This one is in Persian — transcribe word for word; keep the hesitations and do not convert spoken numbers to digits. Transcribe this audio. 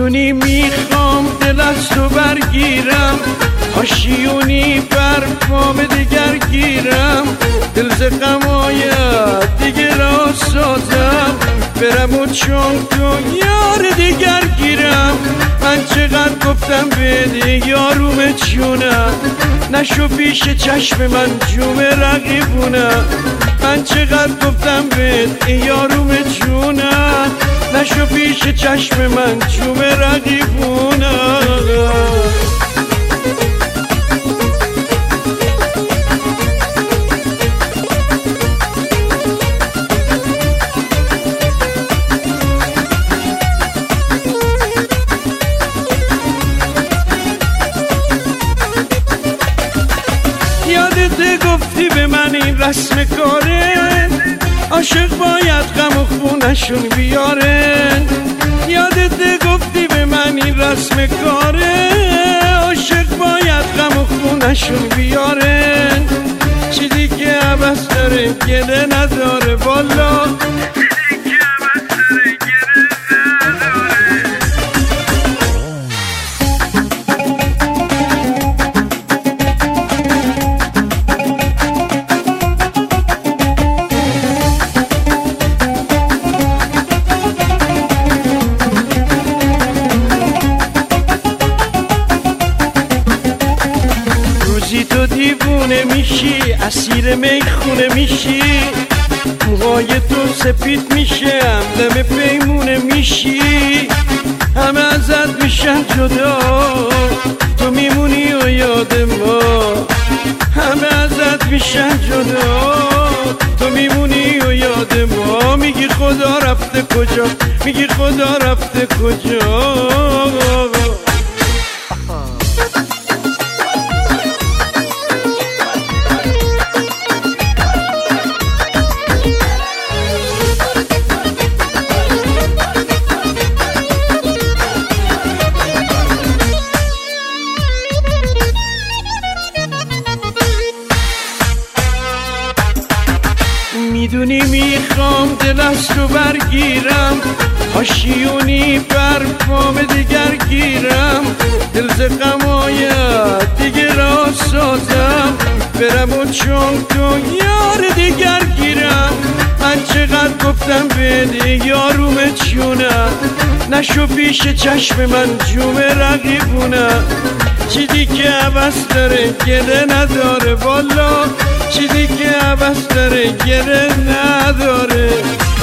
میدونی میخوام دل از تو برگیرم، آشیونی بر پام دیگر گیرم، دل ز غمایت دیگه را سازم، برم و چون تو یار دیگر گیرم. من چقدر گفتم بده یاروم چونم، نشو پیش چشم من جوم رقیبونم. من چقدر گفتم بده یاروم چونم، نشو پیش چشم من جوم رقیبونم. یادت گفتی به من این رسم کاره، عاشق باید غم و خونشون بیاره. یادت گفتی به من این رسم کاره، عاشق باید غم و خونشون بیاره. چیزی که عوض داره گله نداره والا، تو دیوونه میشی، اسیر میخونه میشی، موهای تو سپید میشه، همدم پیمونه میشی، همه ازت میشن جدا، تو میمونی و یاد ما. همه ازت میشن جدا، تو میمونی و یاد ما. میگی خدا رفته کجا، میگی خدا رفته کجا. میدونی میخوام دل از تو برگیرم، آشیونی بر پام دیگر گیرم، دل ز غمایت دیگه را سازم، برم و چون تو یار دیگر گیرم. من چقدر گفتم بده یاروم چونم، نشو پیش چشم من جوم رقیبونم. چیزی که عوض داره گله نداره والا، چیزی که عوض داره گله نداره.